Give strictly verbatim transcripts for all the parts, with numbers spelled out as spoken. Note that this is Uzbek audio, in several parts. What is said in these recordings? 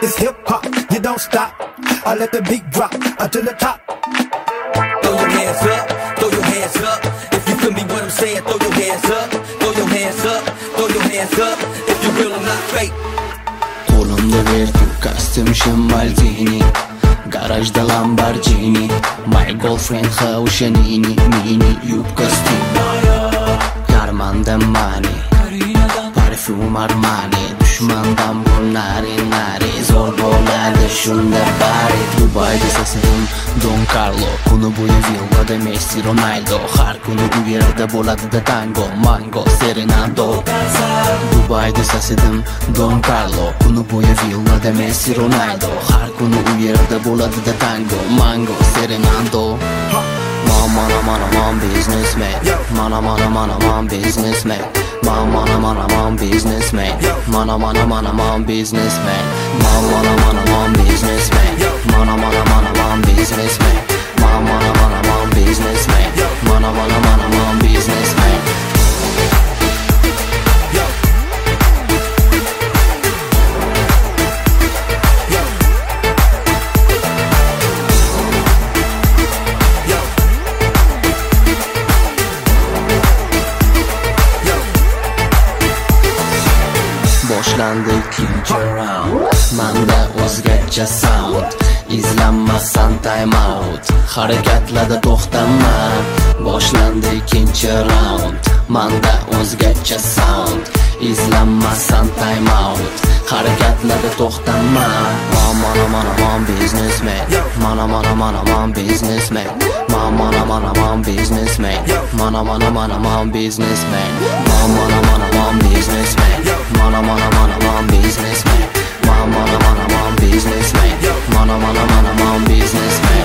It's hip hop, you don't stop. I let the beat drop until the top. Throw your hands up, throw your hands up. If you feel me what I'm saying, throw your hands up. Throw your hands up, throw your hands up. If you real, I'm not fake. Qo'limda vertu kostyum Shimaldini, garajda Lamborghini. My girlfriend ha o'sha nini, mini yubka Steve. Karmanda money, parfum Armani. Dushmandan bu nari nari, zo'r bo'ladi shunda bari. Dubayda sasarim Don Carlo, kuni bo'yi villada Messi Ronaldo. Har kuni u yerda bo'ladi-da tango, mango, serenado. Dubayda sasadim Don Carlo, kuni bo'yi villada Messi Ronaldo. Har kuni u yerda bo'ladi-da tango, mango, serenado. Man, man, man, man, businessman. Man, man, man, man, businessman. Man, man, man, man, businessman. Man, man, man, man, businessman. Man, man, man, man, businessman. Man, man, man, man, businessman. Man, man, man, man, businessman. Man, man, man, man, businessman. Boshlandi ikkinchi round, manda o'zgacha sound. Izlanmasdan time out, harakatlarda to'xtama. Boshlandi ikkinchi round, manda o'zgacha sound. Izlanmasdan time out, harakatlarda to'xtama. Man, man, man, businessman. Man, man, man, man, businessman. Man, man, man, man, businessman. Man, man, man, man, businessman. Man, man, man, man, businessman. Man, man, man, man, businessman. Man, man, man, man, businessman. Man, man, man, man, businessman.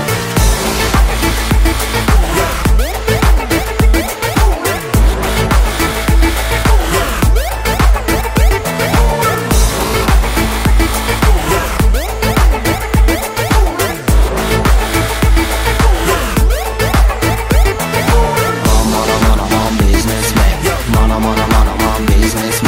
Man, man, man, man, businessman.